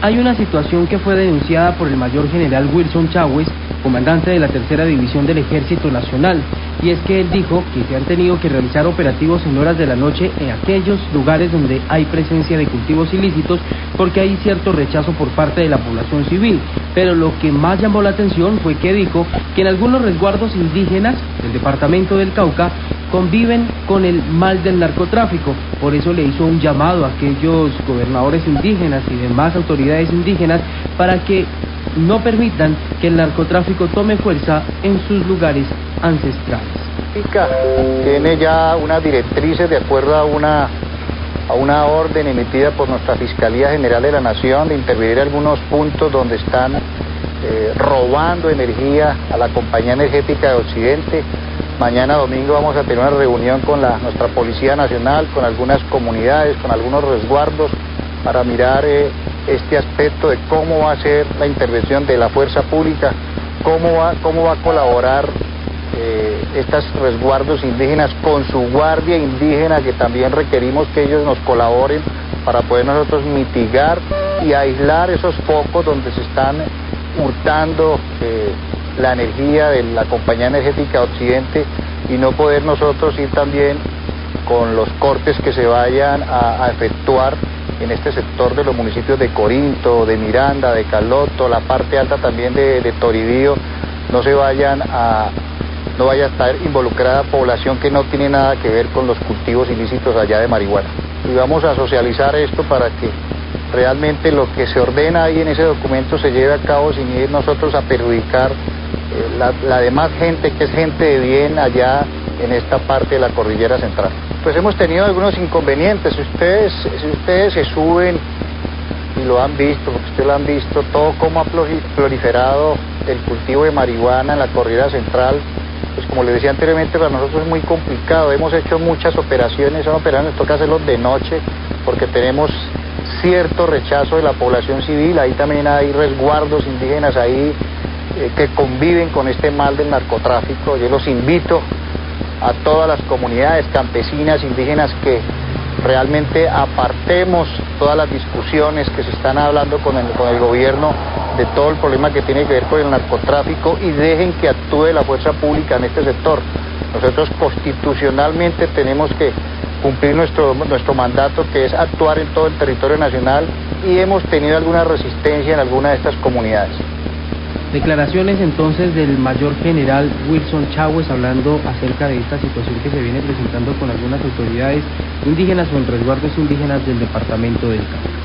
Hay una situación que fue denunciada por el mayor general Wilson Chagües, comandante de la Tercera División del Ejército Nacional, y es que él dijo que se han tenido que realizar operativos en horas de la noche en aquellos lugares donde hay presencia de cultivos ilícitos porque hay cierto rechazo por parte de la población civil. Pero lo que más llamó la atención fue que dijo que en algunos resguardos indígenas del departamento del Cauca conviven con el mal del narcotráfico. Por eso le hizo un llamado a aquellos gobernadores indígenas y demás autoridades indígenas para que no permitan que el narcotráfico tome fuerza en sus lugares ancestrales. Tiene ya unas directrices de acuerdo a una orden emitida por nuestra Fiscalía General de la Nación de intervenir algunos puntos donde están robando energía a la Compañía Energética de Occidente. Mañana domingo vamos a tener una reunión con nuestra Policía Nacional, con algunas comunidades, con algunos resguardos, para mirar este aspecto de cómo va a ser la intervención de la fuerza pública, cómo va a colaborar estos resguardos indígenas con su guardia indígena, que también requerimos que ellos nos colaboren para poder nosotros mitigar y aislar esos focos donde se están hurtando la energía de la Compañía Energética Occidente, y no poder nosotros ir también con los cortes que se vayan a efectuar en este sector de los municipios de Corinto, de Miranda, de Caloto, la parte alta también de Toribío, no vaya a estar involucrada población que no tiene nada que ver con los cultivos ilícitos allá de marihuana. Y vamos a socializar esto para que realmente lo que se ordena ahí en ese documento se lleve a cabo sin ir nosotros a perjudicar la demás gente, que es gente de bien allá en esta parte de la cordillera central. Pues hemos tenido algunos inconvenientes. Si ustedes se suben y lo han visto, porque ustedes lo han visto, todo cómo ha proliferado el cultivo de marihuana en la cordillera central, pues como les decía anteriormente, para nosotros es muy complicado. Hemos hecho muchas operaciones, son operaciones, toca hacerlos de noche, porque tenemos cierto rechazo de la población civil. Ahí también hay resguardos indígenas ahí que conviven con este mal del narcotráfico. Yo los invito a todas las comunidades campesinas, indígenas, que realmente apartemos todas las discusiones que se están hablando con el gobierno de todo el problema que tiene que ver con el narcotráfico, y dejen que actúe la fuerza pública en este sector. Nosotros constitucionalmente tenemos que cumplir nuestro mandato, que es actuar en todo el territorio nacional, y hemos tenido alguna resistencia en alguna de estas comunidades. Declaraciones entonces del mayor general Wilson Chagües hablando acerca de esta situación que se viene presentando con algunas autoridades indígenas o en resguardos indígenas del departamento del Cauca.